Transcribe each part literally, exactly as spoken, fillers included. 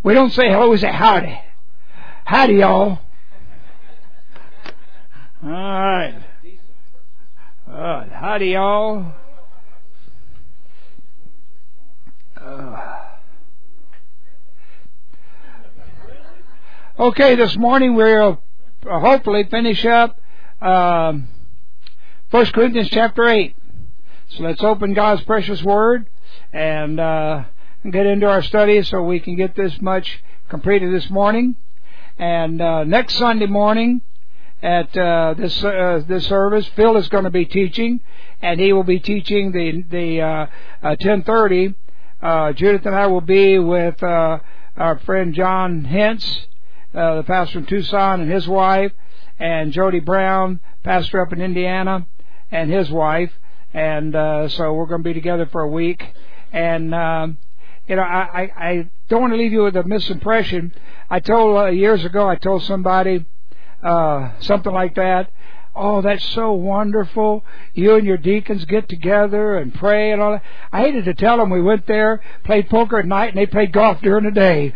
We don't say hello, we say howdy. Howdy, y'all. All right. Uh, howdy, y'all. Uh, okay, this morning we'll hopefully finish up um, First Corinthians chapter eight. So let's open God's precious Word and uh, get into our study so we can get this much completed this morning. And uh, next Sunday morning at uh, this uh, this service, Phil is going to be teaching, and he will be teaching the the uh, uh, ten thirty. Uh, Judith and I will be with uh, our friend John Hintz, uh, the pastor from Tucson, and his wife, and Jody Brown, pastor up in Indiana, and his wife. And uh, so we're going to be together for a week. And, um, you know, I, I, I don't want to leave you with a misimpression. I told, uh, years ago, I told somebody uh, something like that. Oh, that's so wonderful. You and your deacons get together and pray and all that. I hated to tell them we went there, played poker at night, and they played golf during the day.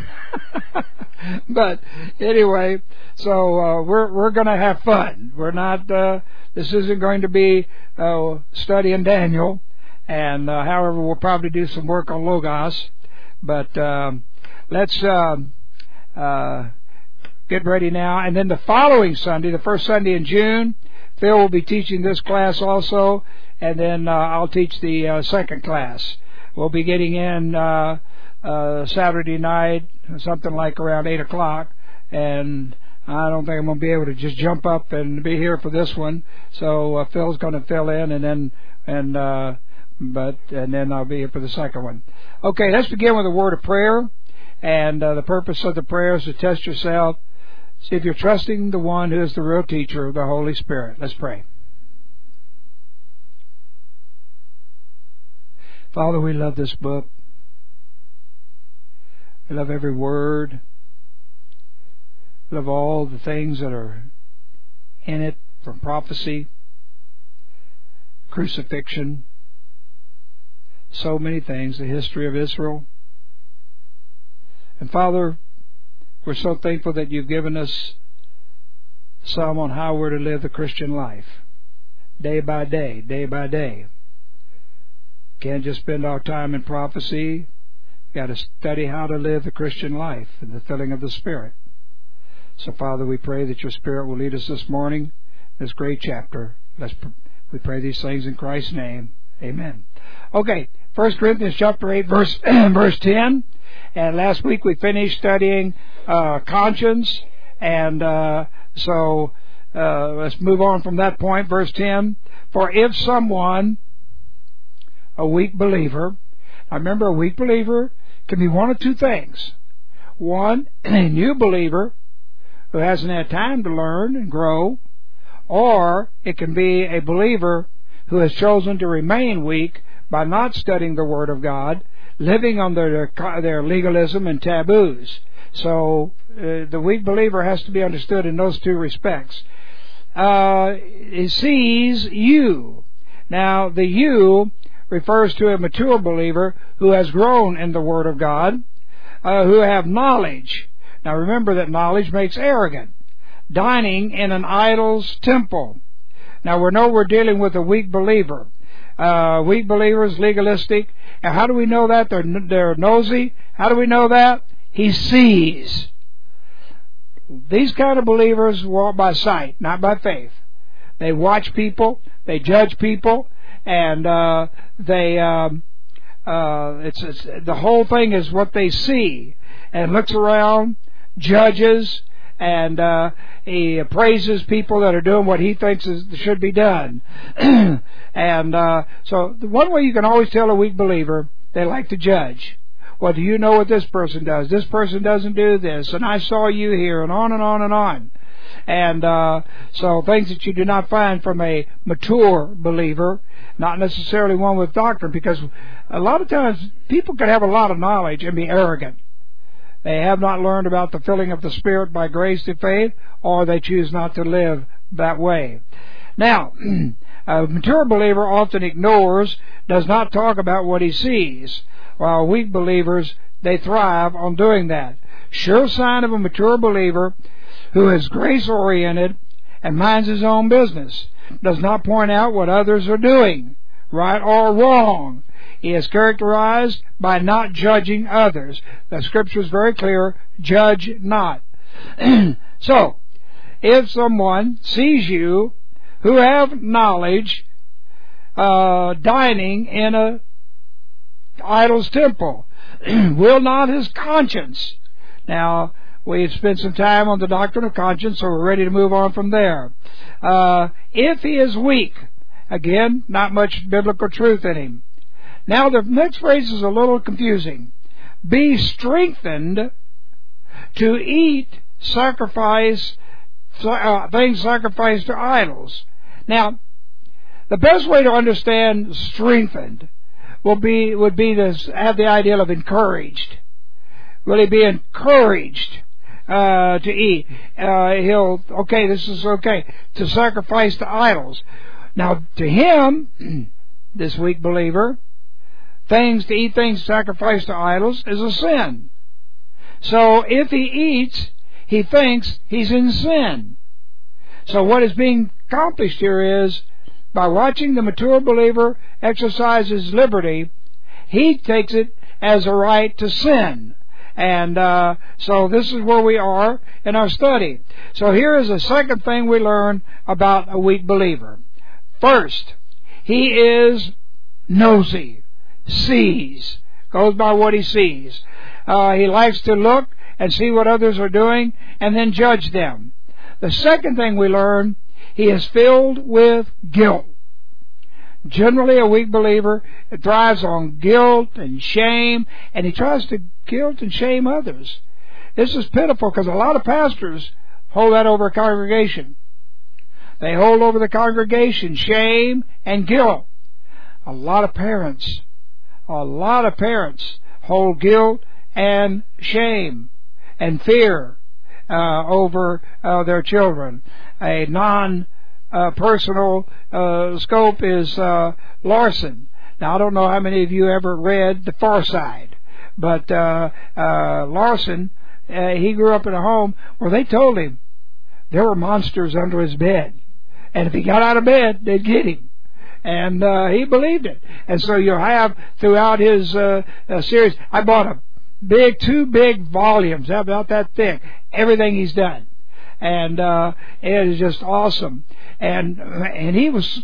But anyway, so uh, we're we're going to have fun. We're not. Uh, this isn't going to be uh, studying Daniel, and uh, however, we'll probably do some work on Logos. But um, let's uh, uh, get ready now. And then the following Sunday, the first Sunday in June, Phil will be teaching this class also, and then uh, I'll teach the uh, second class. We'll be getting in uh, uh, Saturday night, something like around eight o'clock, and I don't think I'm going to be able to just jump up and be here for this one. So uh, Phil's going to fill in, and then and uh, but and then I'll be here for the second one. Okay, let's begin with a word of prayer, and uh, the purpose of the prayer is to test yourself. See if you're trusting the one who is the real teacher, the Holy Spirit. Let's pray. Father, we love this book. We love every word. We love all the things that are in it, from prophecy, crucifixion, so many things, the history of Israel. And Father, we're so thankful that you've given us some on how we're to live the Christian life, day by day, day by day. Can't just spend our time in prophecy. Got to study how to live the Christian life in the filling of the Spirit. So, Father, we pray that your Spirit will lead us this morning, this great chapter. Let's pr- we pray these things in Christ's name. Amen. Okay, First Corinthians chapter eight, verse verse ten. And last week we finished studying uh, conscience, and uh, so uh, let's move on from that point. Verse ten. For if someone, a weak believer, I remember a weak believer can be one of two things. One, a new believer who hasn't had time to learn and grow, or it can be a believer who has chosen to remain weak by not studying the Word of God, living under their, their legalism and taboos. So uh, the weak believer has to be understood in those two respects. Uh, it sees you. Now, the you refers to a mature believer who has grown in the Word of God, uh, who have knowledge. Now, remember that knowledge makes arrogant. Dining in an idol's temple. Now, we know we're dealing with a weak believer. Uh, weak believers, legalistic. And how do we know that? They're, they're nosy. How do we know that? He sees. These kind of believers walk by sight, not by faith. They watch people. They judge people. And uh, they, um, uh, it's, it's the whole thing is what they see. And looks around, judges, and uh, he praises people that are doing what he thinks is, should be done. And uh, so the one way you can always tell a weak believer, they like to judge. Well, do you know what this person does? This person doesn't do this, and I saw you here, and on and on and on. And uh, so things that you do not find from a mature believer, not necessarily one with doctrine, because a lot of times people can have a lot of knowledge and be arrogant. They have not learned about the filling of the Spirit by grace through faith, or they choose not to live that way. Now, a mature believer often ignores, does not talk about what he sees, while weak believers they thrive on doing that. Sure sign of a mature believer who is grace-oriented and minds his own business. Does not point out what others are doing, right or wrong. He is characterized by not judging others. The Scripture is very clear, judge not. So, if someone sees you who have knowledge uh, dining in a idol's temple, will not his conscience. Now, we've spent some time on the doctrine of conscience, so we're ready to move on from there. Uh, if he is weak, again, not much biblical truth in him. Now, the next phrase is a little confusing. Be strengthened to eat sacrifice, uh, things sacrificed to idols. Now, the best way to understand strengthened will be would be to have the idea of encouraged. Will he be encouraged uh, to eat? Uh, he'll okay. This is okay to sacrifice to idols. Now, to him, this weak believer, things to eat things sacrificed to idols is a sin. So if he eats, he thinks he's in sin. So what is being accomplished here is, by watching the mature believer exercise his liberty, he takes it as a right to sin. And uh, so this is where we are in our study. So here is the second thing we learn about a weak believer. First, he is nosy, sees, goes by what he sees. Uh, he likes to look and see what others are doing and then judge them. The second thing we learn, he is filled with guilt. Generally, a weak believer thrives on guilt and shame, and he tries to guilt and shame others. This is pitiful because a lot of pastors hold that over a congregation. They hold over the congregation shame and guilt. A lot of parents, a lot of parents hold guilt and shame and fear uh, over uh, their children. A non Uh, personal uh, scope is uh, Larson. Now, I don't know how many of you ever read The Far Side, but uh, uh, Larson, uh, he grew up in a home where they told him there were monsters under his bed, and if he got out of bed, they'd get him. And uh, he believed it. And so you'll have throughout his uh, uh, series, I bought a big, two big volumes, about that thick, everything he's done. And uh, it is just awesome. And and he was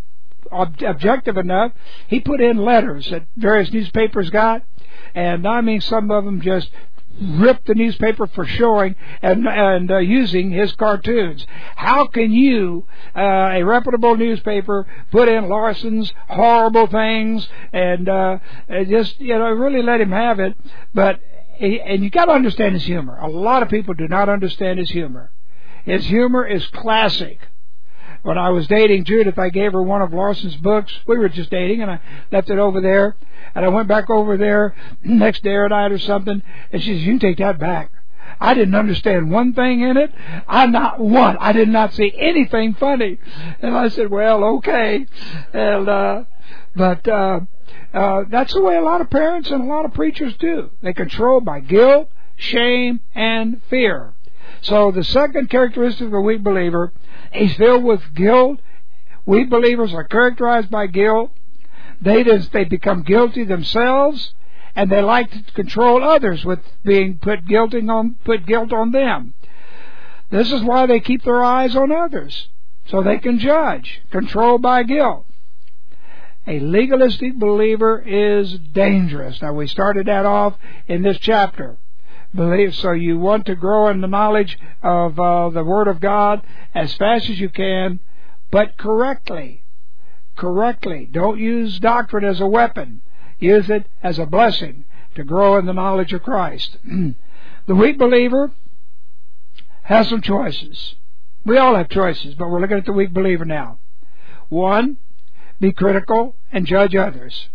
ob- objective enough. He put in letters that various newspapers got, and I mean some of them just ripped the newspaper for showing and and uh, using his cartoons. How can you, uh, a reputable newspaper, put in Larson's horrible things and uh, just you know really let him have it? But and you got to understand his humor. A lot of people do not understand his humor. His humor is classic. When I was dating Judith, I gave her one of Larson's books. We were just dating, and I left it over there. And I went back over there next day or night or something, and she said, "You can take that back." I didn't understand one thing in it. I not one. I did not see anything funny. And I said, "Well, okay." And uh, but uh, uh, that's the way a lot of parents and a lot of preachers do. They control by guilt, shame, and fear. So the second characteristic of a weak believer, he's filled with guilt. Weak believers are characterized by guilt. They just, they become guilty themselves, and they like to control others with being put guilty on put guilt on them. This is why they keep their eyes on others, so they can judge, controlled by guilt. A legalistic believer is dangerous. Now, we started that off in this chapter. Believe so you want to grow in the knowledge of uh, the Word of God as fast as you can, but correctly. Correctly. Don't use doctrine as a weapon. Use it as a blessing to grow in the knowledge of Christ. The weak believer has some choices. We all have choices, but we're looking at the weak believer now. One, be critical and judge others.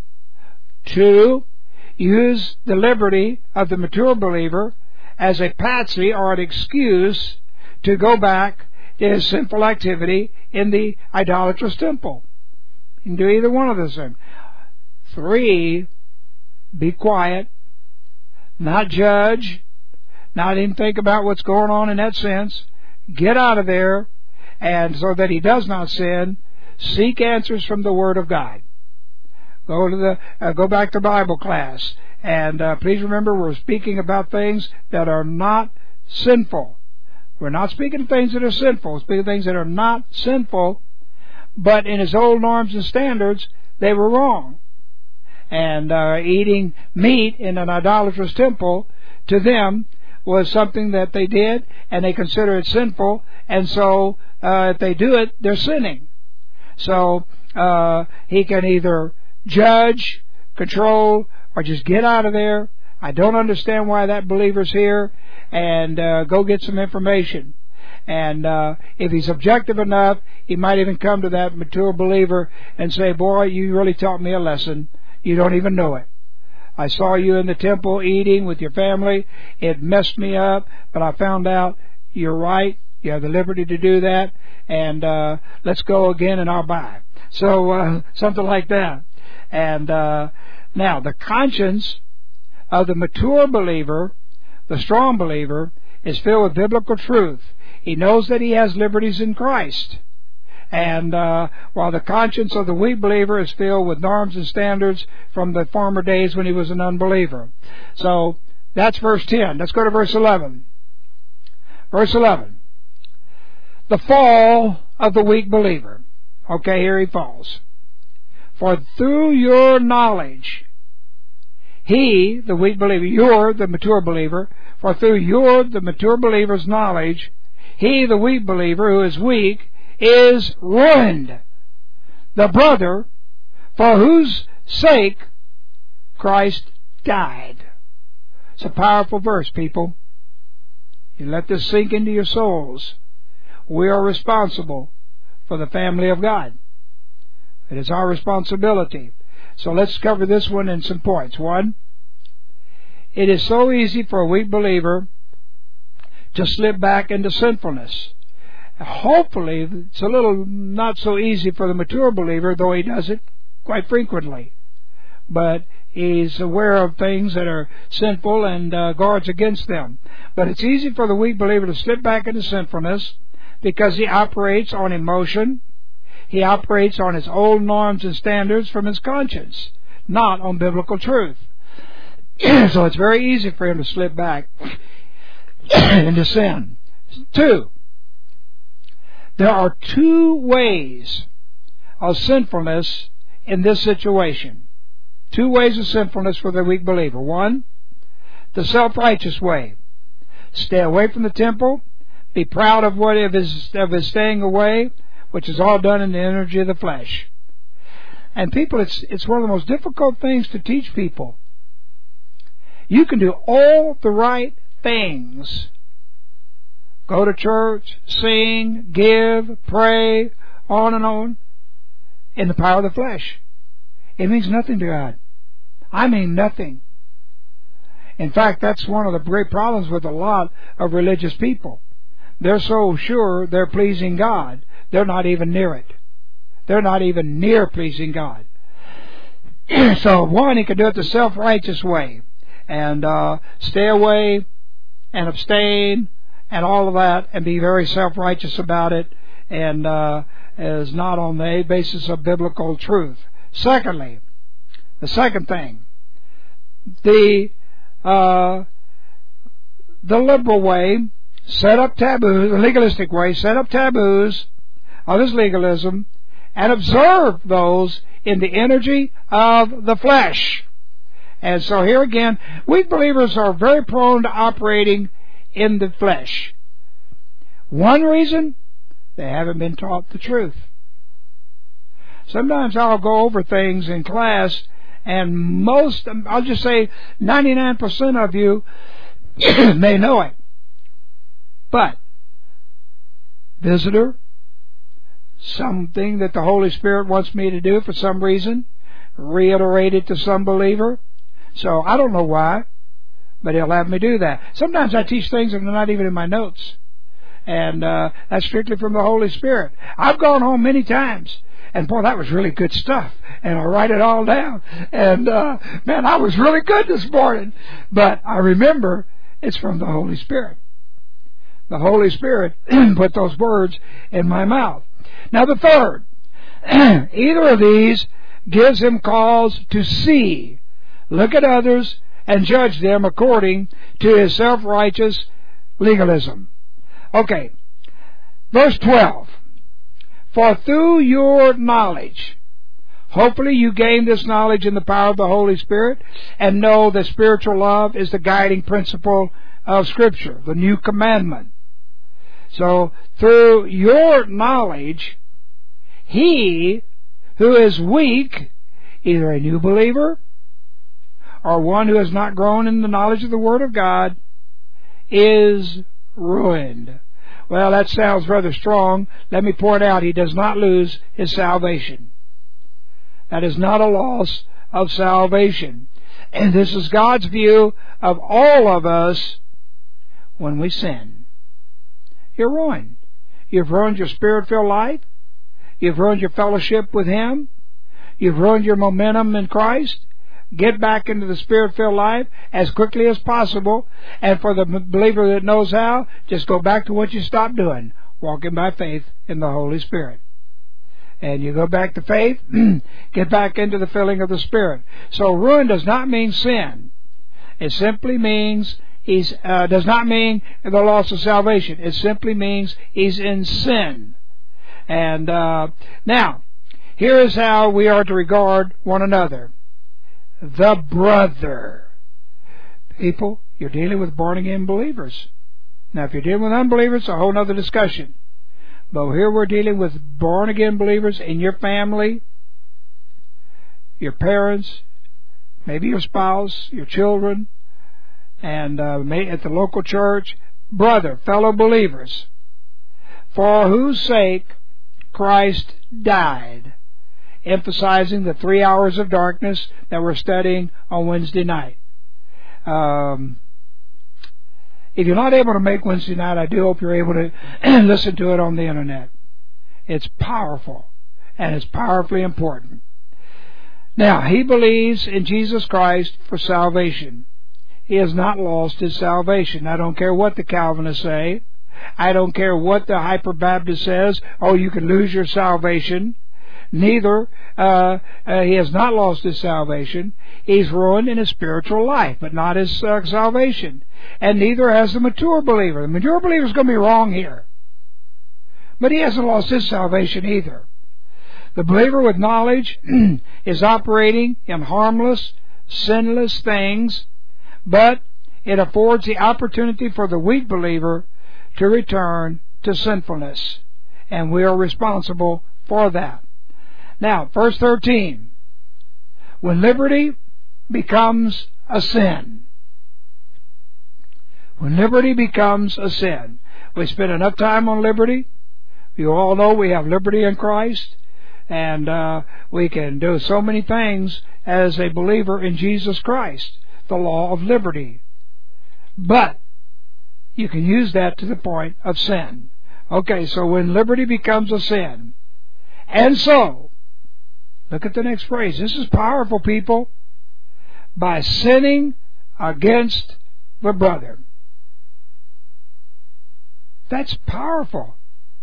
Two, use the liberty of the mature believer as a patsy or an excuse to go back to his sinful activity in the idolatrous temple. You can do either one of those things. Three, be quiet not judge, not even think about what's going on in that sense. Get out of there, and so that he does not sin, seek answers from the Word of God. Go to the uh, go back to Bible class, and uh, please remember we're speaking about things that are not sinful. We're not speaking of things that are sinful. We're speaking of things that are not sinful, but in his old norms and standards, they were wrong. And uh, eating meat in an idolatrous temple, to them, was something that they did, and they consider it sinful, and so uh, if they do it, they're sinning. So uh, he can either judge, control, or just get out of there. I don't understand why that believer's here, and uh, go get some information. And uh, if he's objective enough, he might even come to that mature believer and say, boy, you really taught me a lesson. You don't even know it. I saw you in the temple eating with your family. It messed me up, but I found out you're right. You have the liberty to do that, and uh, let's go again and I'll buy. So uh, something like that. And uh, now the conscience of the mature believer, the strong believer, is filled with biblical truth. He knows that he has liberties in Christ. And uh, while the conscience of the weak believer is filled with norms and standards from the former days when he was an unbeliever. So that's verse ten. Let's go to verse eleven. Verse eleven. The fall of the weak believer. Okay, here he falls. For through your knowledge, he, the weak believer, you're the mature believer, for through your, the mature believer's knowledge, he, the weak believer, who is weak, is ruined. The brother for whose sake Christ died. It's a powerful verse, people. You let this sink into your souls. We are responsible for the family of God. It is our responsibility. So let's cover this one in some points. One, it is so easy for a weak believer to slip back into sinfulness. Hopefully, it's a little not so easy for the mature believer, though he does it quite frequently. But he's aware of things that are sinful and uh, guards against them. But it's easy for the weak believer to slip back into sinfulness because he operates on emotion. He operates on his old norms and standards from his conscience, not on biblical truth. So it's very easy for him to slip back into sin. Two, there are two ways of sinfulness in this situation. Two ways of sinfulness for the weak believer. One, the self-righteous way. Stay away from the temple. Be proud of what of his, of his staying away, which is all done in the energy of the flesh. And people, it's it's one of the most difficult things to teach people. You can do all the right things. Go to church, sing, give, pray, on and on, in the power of the flesh. It means nothing to God. I mean nothing. In fact, that's one of the great problems with a lot of religious people. They're so sure they're pleasing God, they're not even near it. They're not even near pleasing God. So, one, he can do it the self-righteous way, and uh, stay away and abstain and all of that, and be very self-righteous about it, and uh, is not on the basis of biblical truth. Secondly, the second thing, the uh, the liberal way, set up taboos, the legalistic way, set up taboos of his legalism, and observe those in the energy of the flesh. And so here again, weak believers are very prone to operating in the flesh. One reason, they haven't been taught the truth. Sometimes I'll go over things in class, and most, I'll just say ninety-nine percent of you may know it. But, visitor, something that the Holy Spirit wants me to do for some reason, reiterate it to some believer. So I don't know why, but He'll have me do that. Sometimes I teach things that are not even in my notes. And uh, that's strictly from the Holy Spirit. I've gone home many times And boy, that was really good stuff. And I write it all down. And, uh, man, I was really good this morning. But I remember it's from the Holy Spirit. The Holy Spirit put those words in my mouth. Now the third, either of these gives him cause to see, look at others, and judge them according to his self-righteous legalism. Okay, verse twelve. For through your knowledge, hopefully you gain this knowledge in the power of the Holy Spirit and know that spiritual love is the guiding principle of Scripture, the new commandment. So, through your knowledge, he who is weak, either a new believer or one who has not grown in the knowledge of the Word of God, is ruined. Well, that sounds rather strong. Let me point out, he does not lose his salvation. That is not a loss of salvation. And this is God's view of all of us when we sin. You're ruined. You've ruined your Spirit-filled life. You've ruined your fellowship with Him. You've ruined your momentum in Christ. Get back into the Spirit-filled life as quickly as possible. And for the believer that knows how, just go back to what you stopped doing, walking by faith in the Holy Spirit. And you go back to faith, get back into the filling of the Spirit. So ruin does not mean sin. It simply means he's uh, does not mean the loss of salvation. It simply means he's in sin. And uh, now, here is how we are to regard one another. The brother. People, you're dealing with born-again believers. Now, if you're dealing with unbelievers, it's a whole other discussion. But here we're dealing with born-again believers in your family, your parents, maybe your spouse, your children, and uh, at the local church. Brother, fellow believers, for whose sake Christ died, emphasizing the three hours of darkness that we're studying on Wednesday night. Um, if you're not able to make Wednesday night, I do hope you're able to listen to it on the internet. It's powerful, and it's powerfully important. Now, he believes in Jesus Christ for salvation. He has not lost his salvation. I don't care what the Calvinists say. I don't care what the Hyper-Baptist says. Oh, you can lose your salvation. Neither, uh, uh, he has not lost his salvation. He's ruined in his spiritual life, but not his uh, salvation. And neither has the mature believer. The mature believer is going to be wrong here. But he hasn't lost his salvation either. The believer with knowledge is operating in harmless, sinless things, but it affords the opportunity for the weak believer to return to sinfulness. And we are responsible for that. Now, verse thirteen. When liberty becomes a sin. When liberty becomes a sin. We spend enough time on liberty. You all know we have liberty in Christ. And uh, we can do so many things as a believer in Jesus Christ. The law of liberty. But you can use that to the point of sin. Okay, so when liberty becomes a sin. And so, look at the next phrase. This is powerful, people. By sinning against the brother. That's powerful.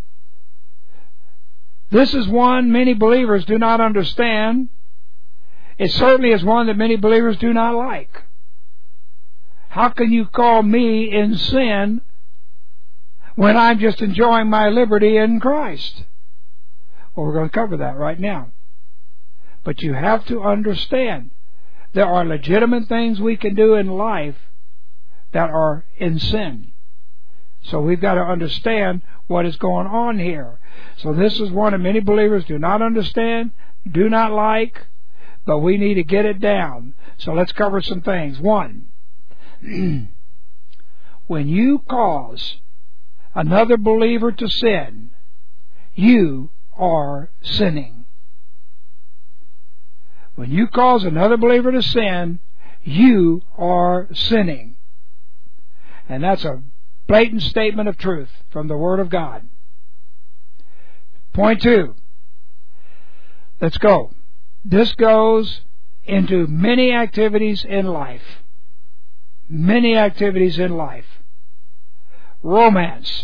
This is one many believers do not understand. It certainly is one that many believers do not like. How can you call me in sin when I'm just enjoying my liberty in Christ? Well, we're going to cover that right now. But you have to understand there are legitimate things we can do in life that are in sin. So we've got to understand what is going on here. So this is one that many believers do not understand, do not like, but we need to get it down. So let's cover some things. One, when you cause another believer to sin, you are sinning. When you cause another believer to sin, you are sinning. And that's a blatant statement of truth from the Word of God. Point two. Let's go. This goes into many activities in life. Many activities in life. Romance.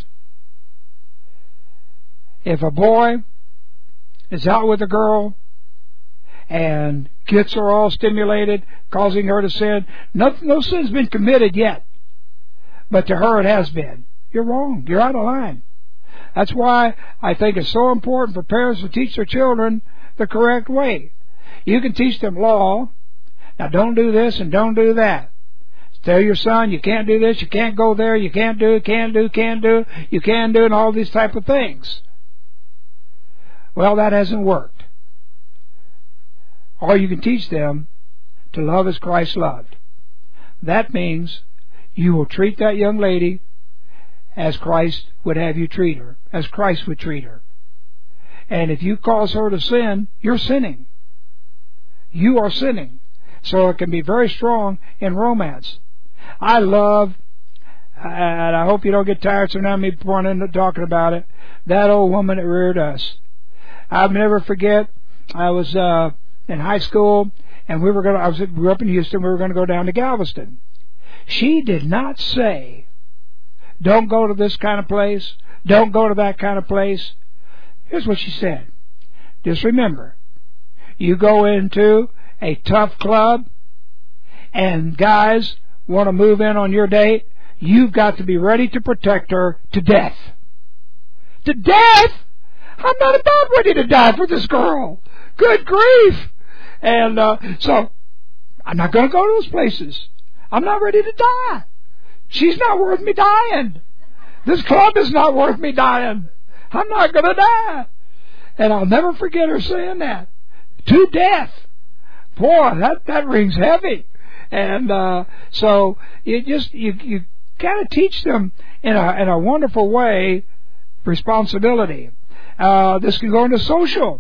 If a boy is out with a girl and gets her all stimulated, causing her to sin, no, no sin's been committed yet, but to her it has been. You're wrong. You're out of line. That's why I think it's so important for parents to teach their children the correct way. You can teach them law. Now don't do this and don't do that. Tell your son you can't do this, you can't go there, you can't do, can't do, can't do, you can do, and all these type of things. Well, that hasn't worked. Or you can teach them to love as Christ loved. That means you will treat that young lady as Christ would have you treat her, as Christ would treat her. And if you cause her to sin, you're sinning. You are sinning. So it can be very strong in romance. I love, and I hope you don't get tired so now me pointing and talking about it, that old woman that reared us. I'll never forget, I was uh, in high school, and we were going. I was grew up in Houston. We were going to go down to Galveston. She did not say, "Don't go to this kind of place. Don't go to that kind of place." Here's what she said. Just remember, you go into a tough club, and guys want to move in on your date, you've got to be ready to protect her to death. To death? I'm not about ready to die for this girl. Good grief. And uh, so, I'm not going to go to those places. I'm not ready to die. She's not worth me dying. This club is not worth me dying. I'm not going to die. And I'll never forget her saying that. To death. Boy, that, that rings heavy. And uh, so you just you you got to teach them in a in a wonderful way responsibility. Uh, this can go into social,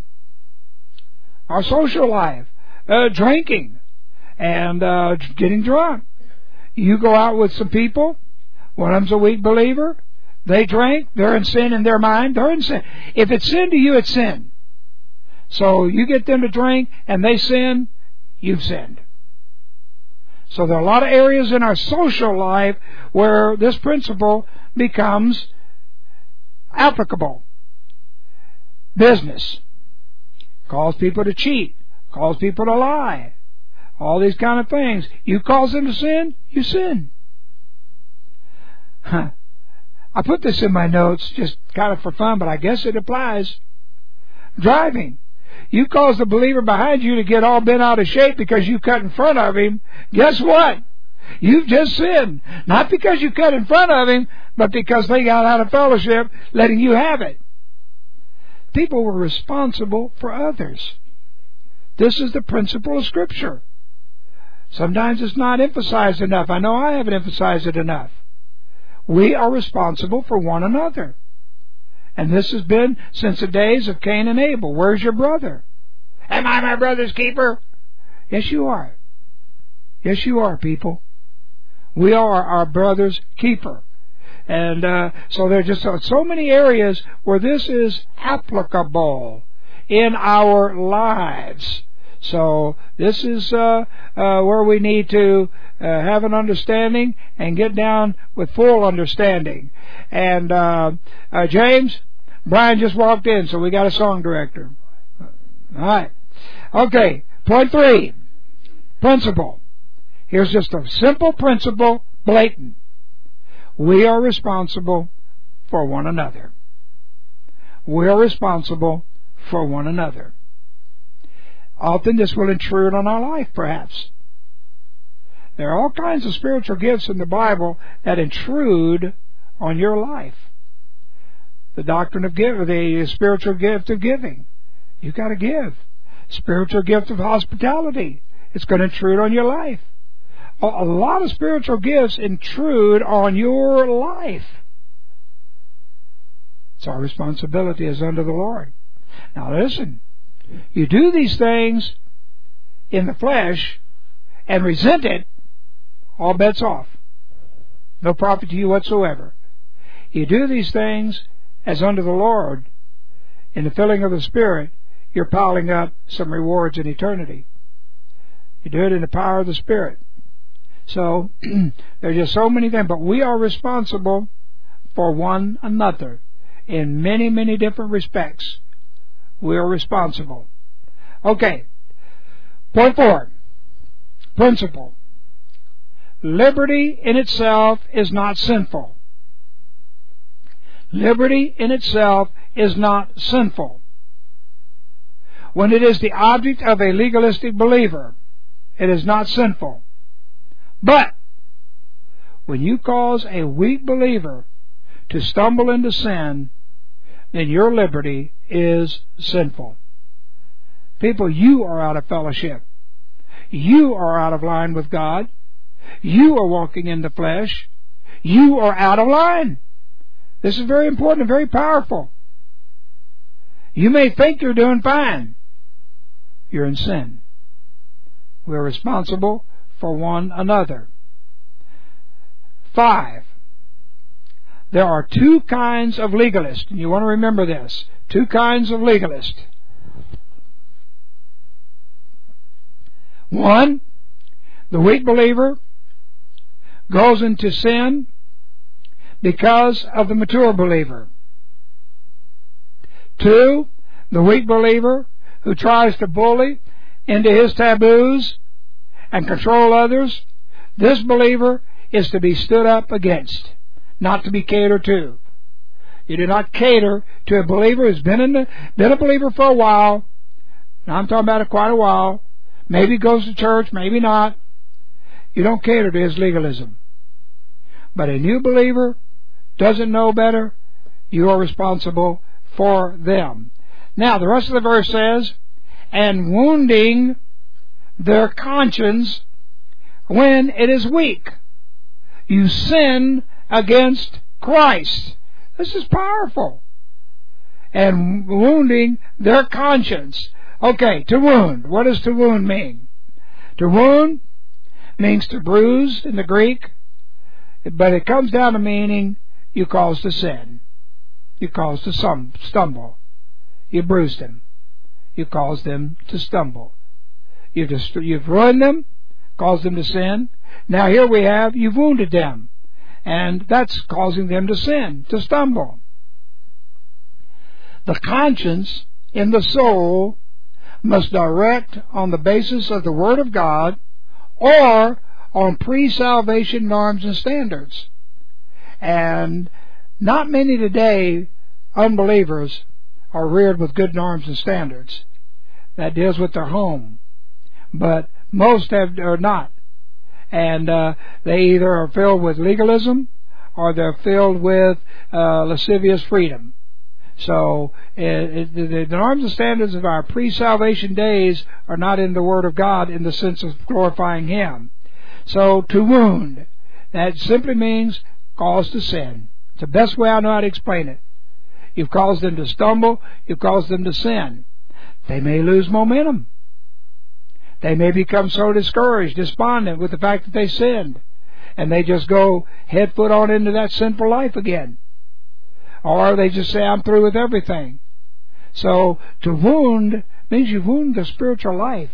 our social life, uh, drinking, and uh, getting drunk. You go out with some people. One of them's a weak believer. They drink. They're in sin in their mind. They're in sin. If it's sin to you, it's sin. So you get them to drink, and they sin. You've sinned. So there are a lot of areas in our social life where this principle becomes applicable. Business. Cause people to cheat. Cause people to lie. All these kind of things. You cause them to sin, you sin. Huh. I put this in my notes just kind of for fun, but I guess it applies. Driving. You cause the believer behind you to get all bent out of shape because you cut in front of him. Guess what? You've just sinned. Not because you cut in front of him, but because they got out of fellowship letting you have it. People were responsible for others. This is the principle of Scripture. Sometimes it's not emphasized enough. I know I haven't emphasized it enough. We are responsible for one another. And this has been since the days of Cain and Abel. Where's your brother? Am I my brother's keeper? Yes, you are. Yes, you are, people. We are our brother's keeper. And uh, so there are just so, so many areas where this is applicable in our lives. So this is uh, uh, where we need to uh, have an understanding and get down with full understanding. And uh, uh, James, Brian just walked in, so we got a song director. All right. Okay, point three, principle. Here's just a simple principle, blatant. We are responsible for one another. We are responsible for one another. Often this will intrude on our life, perhaps. There are all kinds of spiritual gifts in the Bible that intrude on your life. The doctrine of giving, the spiritual gift of giving. You've got to give. Spiritual gift of hospitality. It's going to intrude on your life. A lot of spiritual gifts intrude on your life. It's our responsibility as unto the Lord. Now listen, you do these things in the flesh and resent it, all bets off. No profit to you whatsoever. You do these things as unto the Lord in the filling of the Spirit, you're piling up some rewards in eternity. You do it in the power of the Spirit. So, there's just so many things, but we are responsible for one another in many, many different respects. We are responsible. Okay. Point four. Principle. Liberty in itself is not sinful. Liberty in itself is not sinful. When it is the object of a legalistic believer, it is not sinful. But when you cause a weak believer to stumble into sin, then your liberty is sinful. People, you are out of fellowship. You are out of line with God. You are walking in the flesh. You are out of line. This is very important and very powerful. You may think you're doing fine. You're in sin. We're responsible for one another. Five. There are two kinds of legalists. And you want to remember this. Two kinds of legalists. One, the weak believer goes into sin because of the mature believer. Two, the weak believer who tries to bully into his taboos and control others. This believer is to be stood up against, not to be catered to. You do not cater to a believer who's been in the, been a believer for a while. Now I'm talking about it quite a while. Maybe goes to church, maybe not. You don't cater to his legalism. But a new believer doesn't know better. You are responsible for them. Now, the rest of the verse says, and wounding their conscience when it is weak. You sin against Christ. This is powerful. And wounding their conscience. Okay, to wound. What does to wound mean? To wound means to bruise in the Greek, but it comes down to meaning you cause to sin. You cause to some stumble. You bruised them. You caused them to stumble. You've, just, you've ruined them, caused them to sin. Now here we have, you've wounded them. And that's causing them to sin, to stumble. The conscience in the soul must direct on the basis of the Word of God or on pre-salvation norms and standards. And not many today, unbelievers, are reared with good norms and standards. That deals with their home. But most have, are not. And uh, they either are filled with legalism or they're filled with uh, lascivious freedom. So it, it, the, the norms and standards of our pre-salvation days are not in the Word of God in the sense of glorifying Him. So to wound, that simply means cause to sin. It's the best way I know how to explain it. You've caused them to stumble. You've caused them to sin. They may lose momentum. They may become so discouraged, despondent with the fact that they sinned. And they just go head foot on into that sinful life again. Or they just say, I'm through with everything. So to wound means you wound their spiritual life.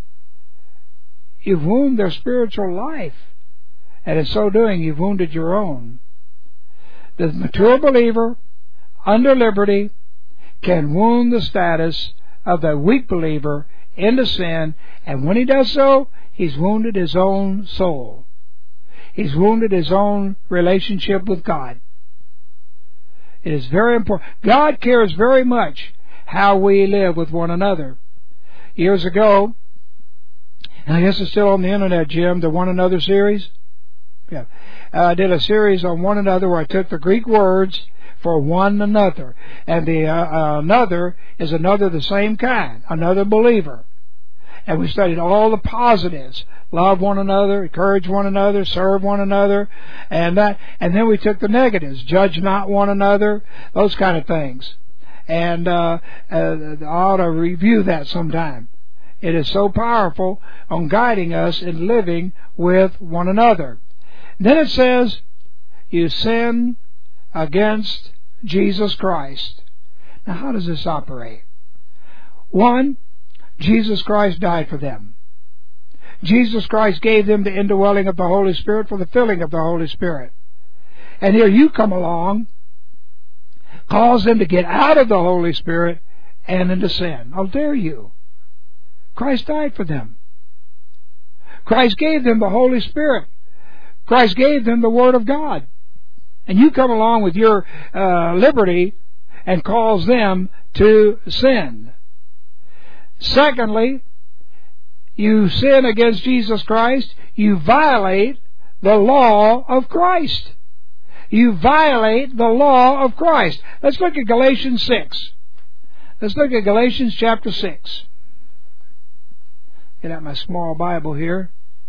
You've wounded their spiritual life. And in so doing, you've wounded your own. The mature believer, under liberty, can wound the status of the weak believer into sin, and when he does so, he's wounded his own soul. He's wounded his own relationship with God. It is very important. God cares very much how we live with one another. Years ago, and I guess it's still on the internet, Jim, the One Another series. Yeah, uh, I did a series on one another where I took the Greek words for one another, and the uh, uh, another is another the same kind, another believer. And we studied all the positives: love one another, encourage one another, serve one another, and that. And then we took the negatives: judge not one another, those kind of things. And uh, uh, I ought to review that sometime. It is so powerful on guiding us in living with one another. Then it says, you sin against Jesus Christ. Now, how does this operate? One, Jesus Christ died for them. Jesus Christ gave them the indwelling of the Holy Spirit for the filling of the Holy Spirit. And here you come along, cause them to get out of the Holy Spirit and into sin. How dare you? Christ died for them. Christ gave them the Holy Spirit. Christ gave them the Word of God. And you come along with your uh, liberty and cause them to sin. Secondly, you sin against Jesus Christ, you violate the law of Christ. You violate the law of Christ. Let's look at Galatians six. Let's look at Galatians chapter six. Get out my small Bible here.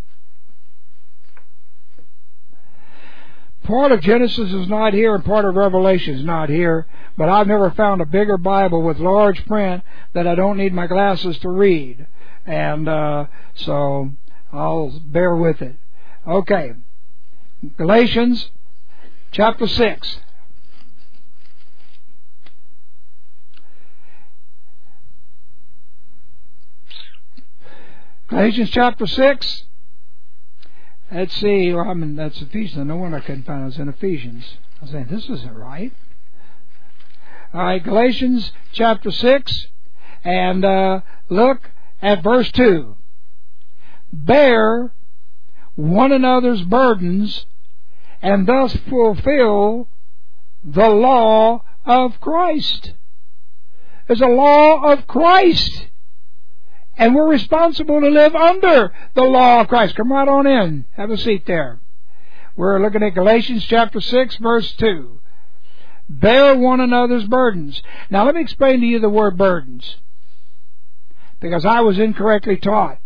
Part of Genesis is not here and part of Revelation is not here, but I've never found a bigger Bible with large print that I don't need my glasses to read. And uh, so I'll bear with it. Okay. Galatians chapter six. Galatians chapter six. Let's see. Well, I mean, that's Ephesians. No wonder I couldn't find it. It was in Ephesians. I was saying, this isn't right. All right, Galatians chapter six. And uh, look at verse two. Bear one another's burdens, and thus fulfill the law of Christ. There's a law of Christ. And we're responsible to live under the law of Christ. Come right on in. Have a seat there. We're looking at Galatians chapter six, verse two. Bear one another's burdens. Now let me explain to you the word burdens, because I was incorrectly taught.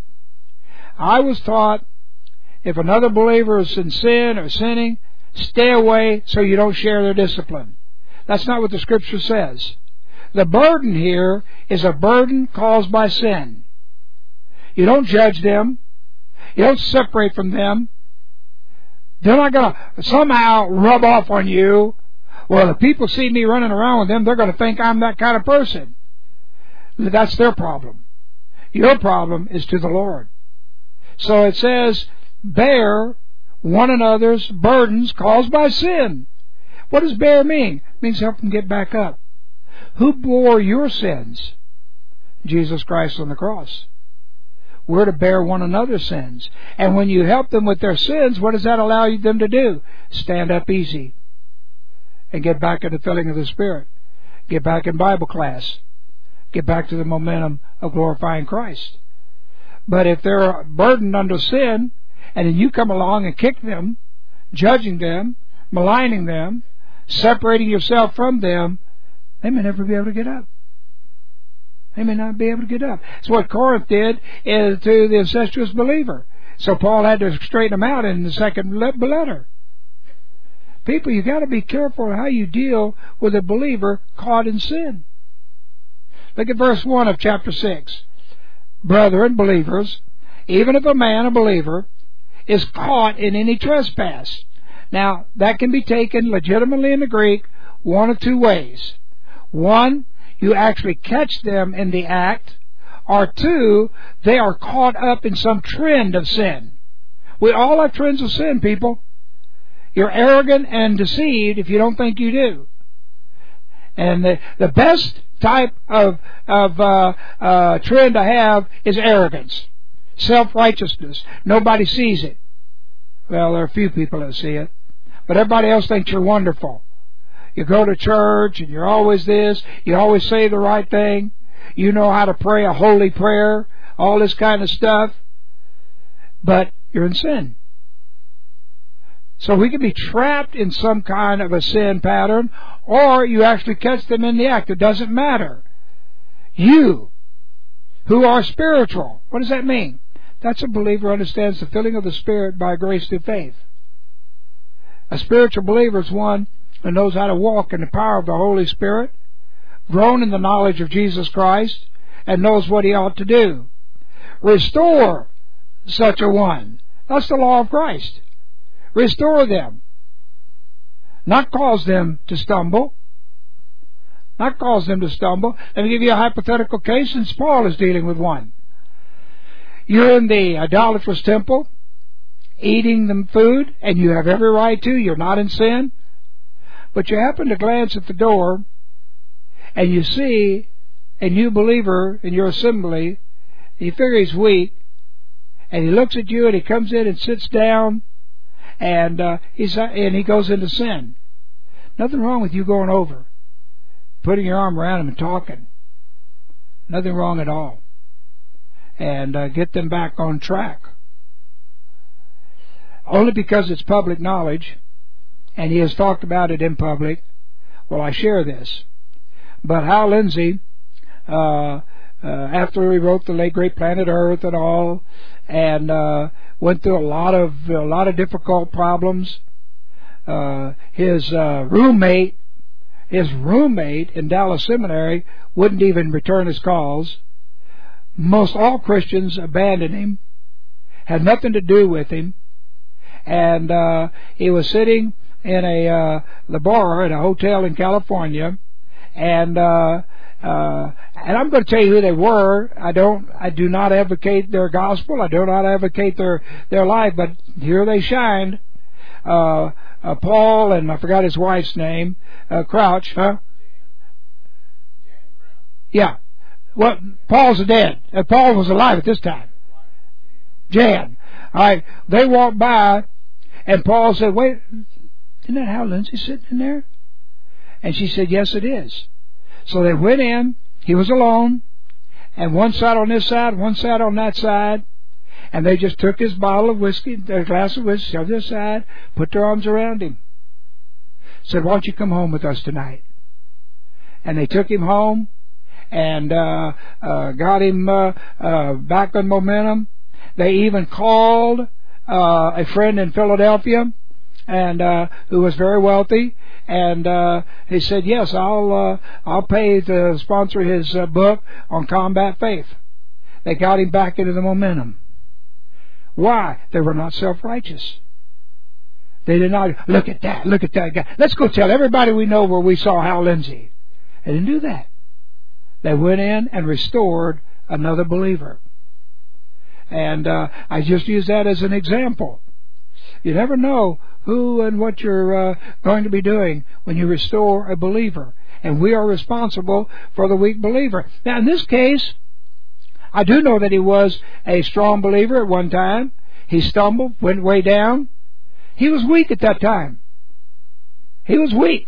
I was taught if another believer is in sin or sinning, stay away so you don't share their discipline. That's not what the Scripture says. The burden here is a burden caused by sin. You don't judge them. You don't separate from them. They're not going to somehow rub off on you. Well, if people see me running around with them, they're going to think I'm that kind of person. That's their problem. Your problem is to the Lord. So it says, bear one another's burdens caused by sin. What does bear mean? It means help them get back up. Who bore your sins? Jesus Christ on the cross. We're to bear one another's sins. And when you help them with their sins, what does that allow them to do? Stand up easy and get back in the filling of the Spirit. Get back in Bible class. Get back to the momentum of glorifying Christ. But if they're burdened under sin, and then you come along and kick them, judging them, maligning them, separating yourself from them, they may never be able to get up. They may not be able to get up. It's what Corinth did is to the incestuous believer. So Paul had to straighten them out in the second letter. People, you got to be careful how you deal with a believer caught in sin. Look at verse one of chapter six. Brethren, believers, even if a man, a believer, is caught in any trespass. Now, that can be taken legitimately in the Greek one of two ways. One, you actually catch them in the act, or two, they are caught up in some trend of sin. We all have trends of sin, people. You're arrogant and deceived if you don't think you do. And the, the best type of, of uh, uh, trend to have is arrogance, self-righteousness. Nobody sees it. Well, there are a few people that see it, but everybody else thinks you're wonderful. You go to church and you're always this. You always say the right thing. You know how to pray a holy prayer. All this kind of stuff. But you're in sin. So we can be trapped in some kind of a sin pattern, or you actually catch them in the act. It doesn't matter. You, who are spiritual, what does that mean? That's a believer who understands the filling of the Spirit by grace through faith. A spiritual believer is one who knows how to walk in the power of the Holy Spirit, grown in the knowledge of Jesus Christ, and knows what he ought to do. Restore such a one. That's the law of Christ. Restore them. Not cause them to stumble. not cause them to stumble. Let me give you a hypothetical case, and Paul is dealing with one. You're in the idolatrous temple, eating the food, and you have every right to. You're not in sin. But you happen to glance at the door, and you see a new believer in your assembly. You figure he's weak, and he looks at you, and he comes in and sits down, and uh, he's and he goes into sin. Nothing wrong with you going over, putting your arm around him and talking. Nothing wrong at all. And uh, get them back on track. Only because it's public knowledge, and he has talked about it in public, will I share this. But Hal Lindsey, uh, uh, after he wrote The Late Great Planet Earth and all, and uh, went through a lot of a lot of difficult problems, uh, his uh, roommate, his roommate in Dallas Seminary wouldn't even return his calls. Most all Christians abandoned him, had nothing to do with him, and uh, he was sitting in a uh, the bar at a hotel in California, and uh, uh, and I'm going to tell you who they were. I don't, I do not advocate their gospel. I do not advocate their their life, but here they shined. Uh, uh, Paul and I forgot his wife's name, uh, Crouch, huh? Yeah. Well, Paul's dead. Uh, Paul was alive at this time. Jan. All right. They walked by, and Paul said, "Wait, isn't that Hal Lindsey sitting in there?" And she said, "Yes, it is." So they went in. He was alone, and one sat on this side, one sat on that side, and they just took his bottle of whiskey, their glass of whiskey, on this side, put their arms around him. Said, "Why don't you come home with us tonight?" And they took him home, and uh, uh, got him uh, uh, back on momentum. They even called uh, a friend in Philadelphia, and uh, who was very wealthy, and uh, he said, "Yes, I'll uh, I'll pay to sponsor his uh, book on combat faith." They got him back into the momentum. Why? They were not self-righteous. They did not look at that, look at that guy. Let's go tell everybody we know where we saw Hal Lindsey. They didn't do that. They went in and restored another believer. And uh, I just use that as an example. You never know who and what you're uh, going to be doing when you restore a believer. And we are responsible for the weak believer. Now, in this case, I do know that he was a strong believer at one time. He stumbled, went way down. He was weak at that time. He was weak.